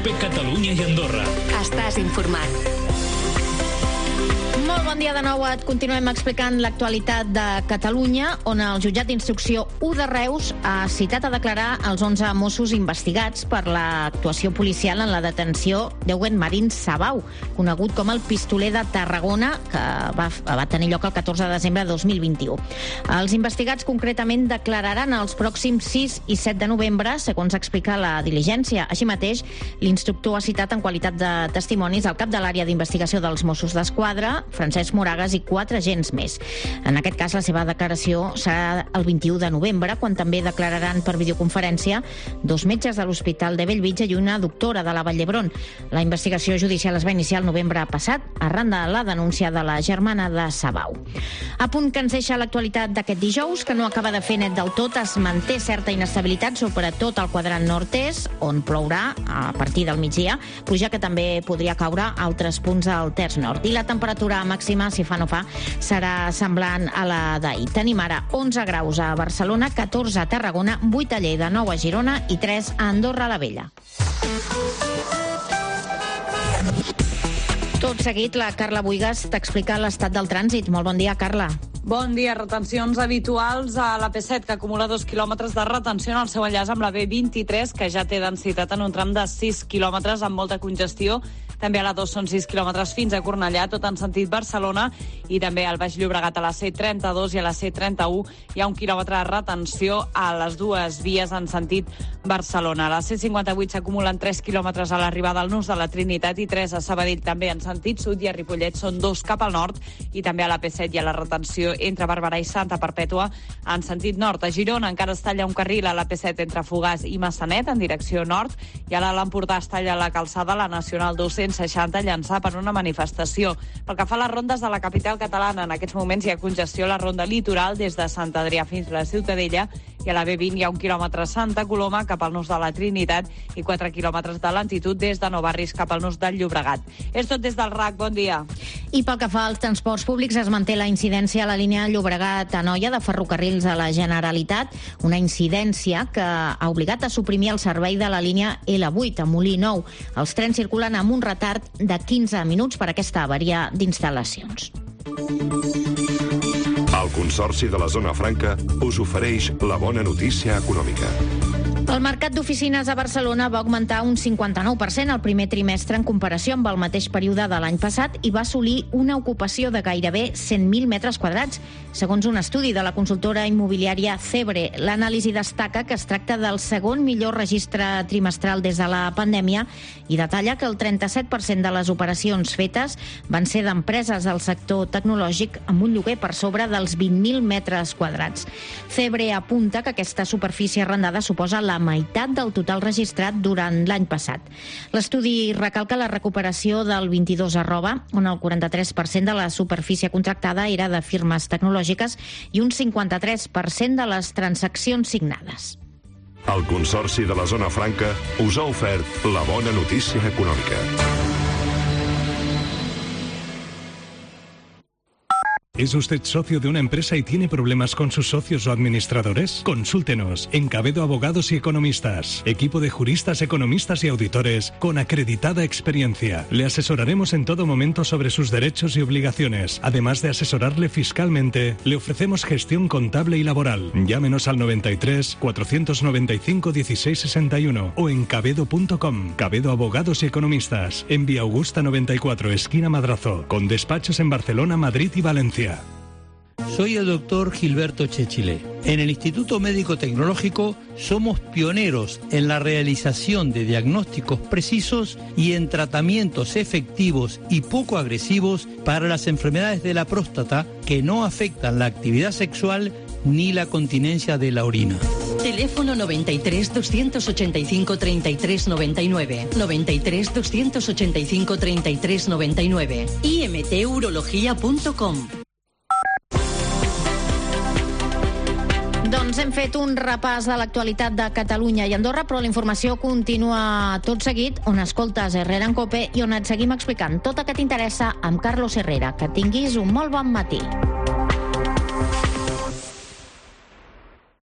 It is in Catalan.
COPE Catalunya i Andorra. Estàs informat. Molt bon dia de nou. Et continuem explicant l'actualitat de Catalunya, on el jutjat d'instrucció 1 de Reus ha citat a declarar els 11 Mossos investigats per l'actuació policial en la detenció d'Eugen Marín Sabau, conegut com el pistoler de Tarragona, que va tenir lloc el 14 de desembre de 2021. Els investigats concretament declararan els pròxims 6 i 7 de novembre, segons explica la diligència. Així mateix, l'instructor ha citat en qualitat de testimonis el cap de l'àrea d'investigació dels Mossos d'Esquadra, Francesc Moragas, i 4 agents més. En aquest cas, la seva declaració serà el 21 de novembre, quan també declararan per videoconferència 2 metges de l'Hospital de Bellvitge i una doctora de la Vall d'Hebron. La investigació judicial es va iniciar el novembre passat, arran de la denúncia de la germana de Sabau. A punt que ens deixa l'actualitat d'aquest dijous, que no acaba de fer net del tot, es manté certa inestabilitat, sobretot al quadrant nord-est, on plourà a partir del migdia, pluja que també podria caure a altres punts del terç nord. I la temperatura màxima, si fa no fa, serà semblant a la d'ahir. Tenim ara 11 graus a Barcelona, 14 a Tarragona, 8 a Lleida, 9 a Girona i 3 a Andorra la Vella. Tot seguit, la Carla Buigas t'explica l'estat del trànsit. Molt bon dia, Carla. Bon dia. Retencions habituals a la P7, que acumula 2 quilòmetres de retenció en el seu enllaç amb la B23, que ja té densitat en un tram de 6 quilòmetres amb molta congestió. També a la 2 són 6 quilòmetres fins a Cornellà, tot en sentit Barcelona, i també al Baix Llobregat a la C32 i a la C31 hi ha 1 quilòmetre de retenció a les dues vies en sentit Barcelona. A la C58 s'acumulen 3 quilòmetres a l'arribada al Nus de la Trinitat i 3 a Sabadell també en sentit sud, i a Ripollet són 2 cap al nord, i també a la P7 hi ha la retenció entre Barberà i Santa Perpètua en sentit nord. A Girona encara es talla un carril a la P7 entre Fogars i Massanet en direcció nord, i a l'Empordà es talla la calçada la Nacional 260 Llançà per una manifestació. Pel que fa a les rondes de la capital catalana, en aquests moments hi ha congestió a la ronda litoral des de Sant Adrià fins a la Ciutadella, i a la B20 hi ha 1 quilòmetre a Santa Coloma cap al Nus de la Trinitat i 4 quilòmetres de lentitud des de Nou Barris cap al Nus del Llobregat. És tot des del RAC. Bon dia. I pel que fa als transports públics, es manté la incidència a la línia Llobregat-Anoia de Ferrocarrils de la Generalitat, una incidència que ha obligat a suprimir el servei de la línia L8 a Molí Nou. Els trens circulen amb un retard de 15 minuts per aquesta avaria d'instal·lacions. El Consorci de la Zona Franca us ofereix la bona notícia econòmica. El mercat d'oficines a Barcelona va augmentar un 59% el primer trimestre en comparació amb el mateix període de l'any passat i va assolir una ocupació de gairebé 100.000 metres quadrats, segons un estudi de la consultora immobiliària Cebre. L'anàlisi destaca que es tracta del segon millor registre trimestral des de la pandèmia i detalla que el 37% de les operacions fetes van ser d'empreses del sector tecnològic amb un lloguer per sobre dels 20.000 metres quadrats. Cebre apunta que aquesta superfície arrendada suposa la meitat del total registrat durant l'any passat. L'estudi recalca la recuperació del 22 @, on el 43% de la superfície contractada era de firmes tecnològiques i un 53% de les transaccions signades. El Consorci de la Zona Franca us ha ofert la bona notícia econòmica. ¿Es usted socio de una empresa y tiene problemas con sus socios o administradores? Consúltenos en Cabedo Abogados y Economistas. Equipo de juristas, economistas y auditores con acreditada experiencia. Le asesoraremos en todo momento sobre sus derechos y obligaciones. Además de asesorarle fiscalmente, le ofrecemos gestión contable y laboral. Llámenos al 93 495 1661 o en cabedo.com. Cabedo Abogados y Economistas. En Vía Augusta 94, esquina Madrazo. Con despachos en Barcelona, Madrid y Valencia. Soy el doctor Gilberto Chechilé. En el Instituto Médico Tecnológico somos pioneros en la realización de diagnósticos precisos y en tratamientos efectivos y poco agresivos para las enfermedades de la próstata que no afectan la actividad sexual ni la continencia de la orina. Teléfono 93 285 33 99. 93 285 33 99. imturologia.com. Doncs hem fet un repàs de l'actualitat de Catalunya i Andorra, però la informació continua tot seguit on escoltes Herrera en COPE i on et seguim explicant tot el que t'interessa amb Carlos Herrera. Que tinguis un molt bon matí.